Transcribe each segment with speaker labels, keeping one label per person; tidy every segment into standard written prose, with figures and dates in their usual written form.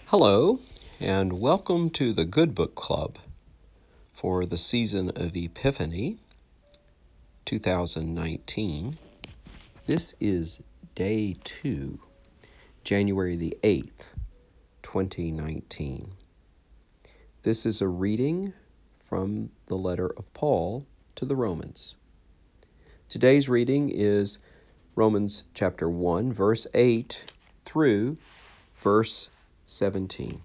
Speaker 1: Hello, and welcome to the Good Book Club for the season of Epiphany 2019. This is day 2, January the 8th, 2019. This is a reading from the letter of Paul to the Romans. Today's reading is Romans chapter 1, verse 8 through verse 17.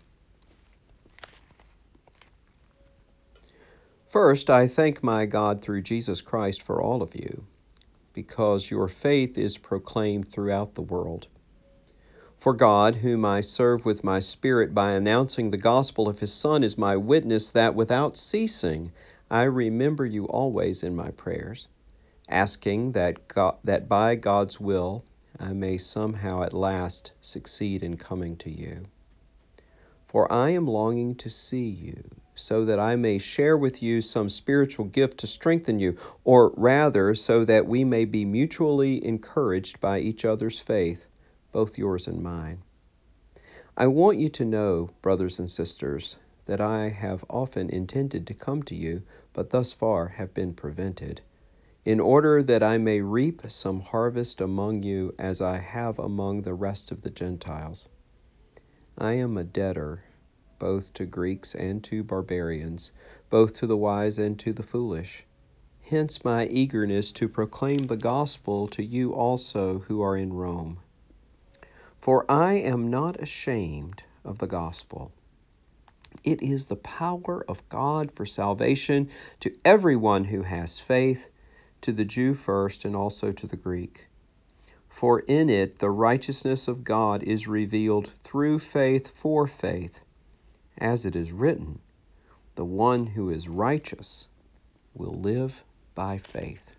Speaker 1: First, I thank my God through Jesus Christ for all of you, because your faith is proclaimed throughout the world. For God, whom I serve with my Spirit by announcing the gospel of His Son, is my witness that without ceasing I remember you always in my prayers, asking that by God's will I may somehow at last succeed in coming to you. For I am longing to see you, so that I may share with you some spiritual gift to strengthen you, or rather, so that we may be mutually encouraged by each other's faith, both yours and mine. I want you to know, brothers and sisters, that I have often intended to come to you, but thus far have been prevented, in order that I may reap some harvest among you as I have among the rest of the Gentiles. I am a debtor both to Greeks and to barbarians, both to the wise and to the foolish. Hence my eagerness to proclaim the gospel to you also who are in Rome. For I am not ashamed of the gospel. It is the power of God for salvation to everyone who has faith, to the Jew first and also to the Greek. For in it the righteousness of God is revealed through faith for faith. As it is written, the one who is righteous will live by faith.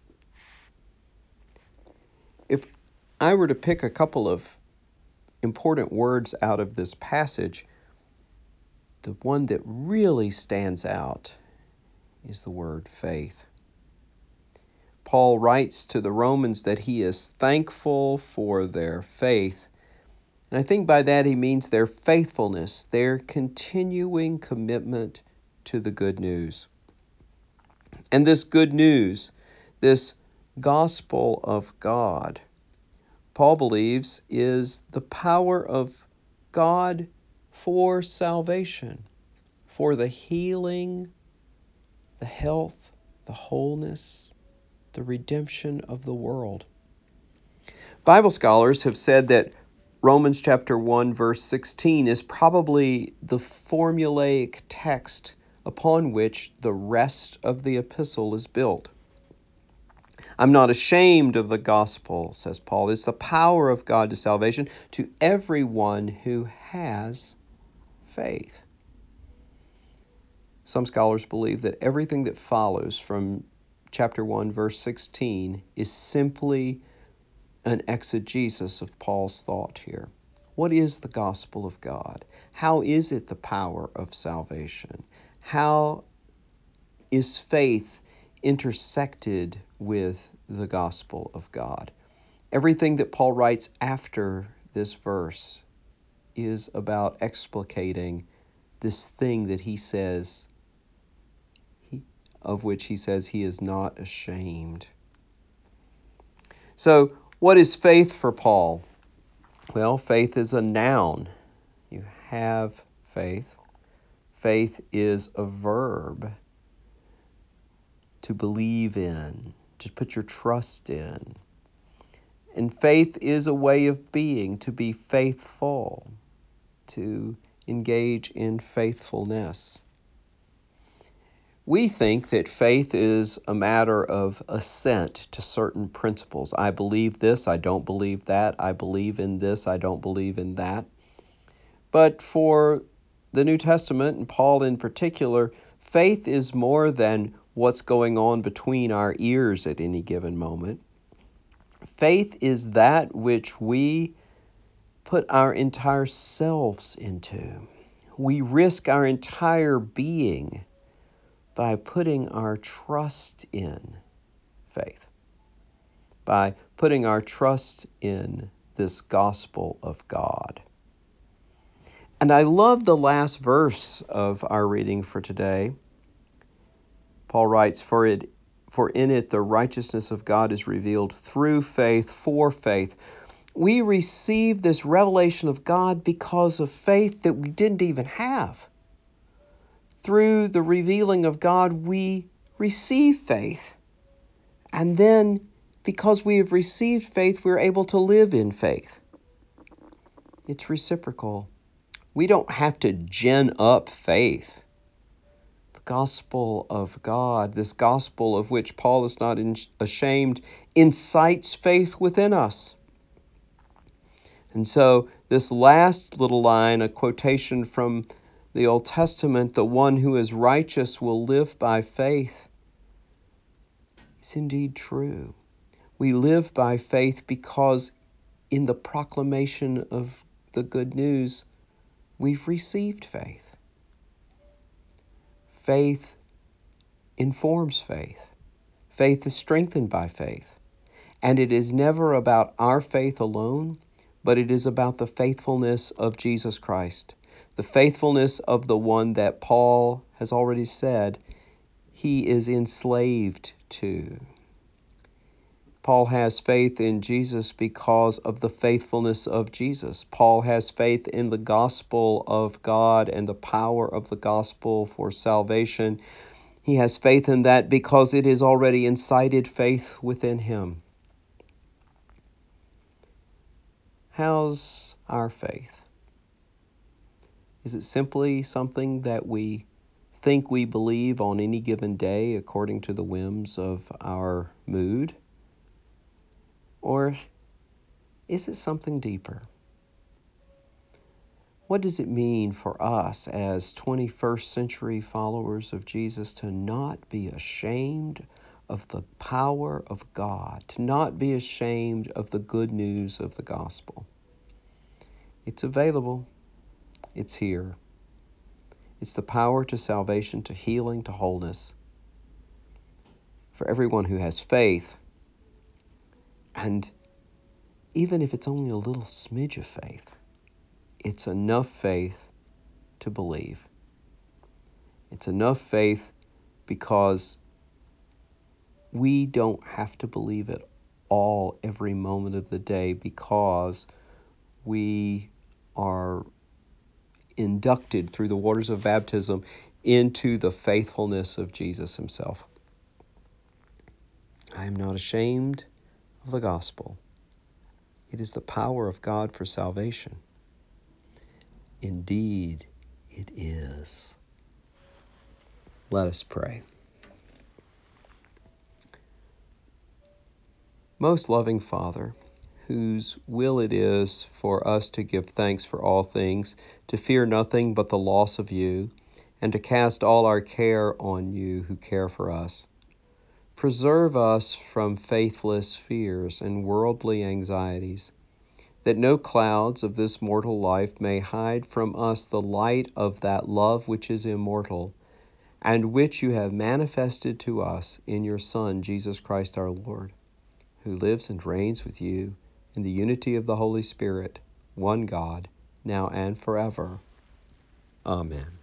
Speaker 1: If I were to pick a couple of important words out of this passage, the one that really stands out is the word faith. Paul writes to the Romans that he is thankful for their faith. And I think by that he means their faithfulness, their continuing commitment to the good news. And this good news, this gospel of God, Paul believes is the power of God for salvation, for the healing, the health, the wholeness, the redemption of the world. Bible scholars have said that Romans chapter 1, verse 16 is probably the formulaic text upon which the rest of the epistle is built. I'm not ashamed of the gospel, says Paul. It's the power of God to salvation to everyone who has faith. Some scholars believe that everything that follows from chapter 1, verse 16 is simply an exegesis of Paul's thought here. What is the gospel of God? How is it the power of salvation? How is faith intersected with the gospel of God? Everything that Paul writes after this verse is about explicating this thing that he says, of which he says he is not ashamed. So, what is faith for Paul? Well, faith is a noun. You have faith. Faith is a verb. To believe in, to put your trust in. And faith is a way of being, to be faithful, to engage in faithfulness. We think that faith is a matter of assent to certain principles. I believe this, I don't believe that. I believe in this, I don't believe in that. But for the New Testament, and Paul in particular, faith is more than what's going on between our ears at any given moment. Faith is that which we put our entire selves into. We risk our entire being by putting our trust in faith, by putting our trust in this gospel of God. And I love the last verse of our reading for today. Paul writes, For in it the righteousness of God is revealed through faith for faith. We receive this revelation of God because of faith that we didn't even have. Through the revealing of God, we receive faith. And then, because we have received faith, we're able to live in faith. It's reciprocal. We don't have to gin up faith. The gospel of God, this gospel of which Paul is not ashamed, incites faith within us. And so this last little line, a quotation from the Old Testament, the one who is righteous will live by faith, is indeed true. We live by faith because in the proclamation of the good news, we've received faith. Faith informs faith. Faith is strengthened by faith. And it is never about our faith alone, but it is about the faithfulness of Jesus Christ, the faithfulness of the one that Paul has already said he is enslaved to. Paul has faith in Jesus because of the faithfulness of Jesus. Paul has faith in the gospel of God and the power of the gospel for salvation. He has faith in that because it has already incited faith within him. How's our faith? Is it simply something that we think we believe on any given day according to the whims of our mood? Or is it something deeper? What does it mean for us as 21st century followers of Jesus to not be ashamed of the power of God, to not be ashamed of the good news of the gospel? It's available. It's here. It's the power to salvation, to healing, to wholeness for everyone who has faith. And even if it's only a little smidge of faith, it's enough faith to believe. It's enough faith because we don't have to believe it all every moment of the day, because we are inducted through the waters of baptism into the faithfulness of Jesus himself. I am not ashamed of the gospel. It is the power of God for salvation. Indeed, it is. Let us pray. Most loving Father, whose will it is for us to give thanks for all things, to fear nothing but the loss of you, and to cast all our care on you who care for us. Preserve us from faithless fears and worldly anxieties, that no clouds of this mortal life may hide from us the light of that love which is immortal, and which you have manifested to us in your Son, Jesus Christ our Lord, who lives and reigns with you in the unity of the Holy Spirit, one God, now and forever. Amen.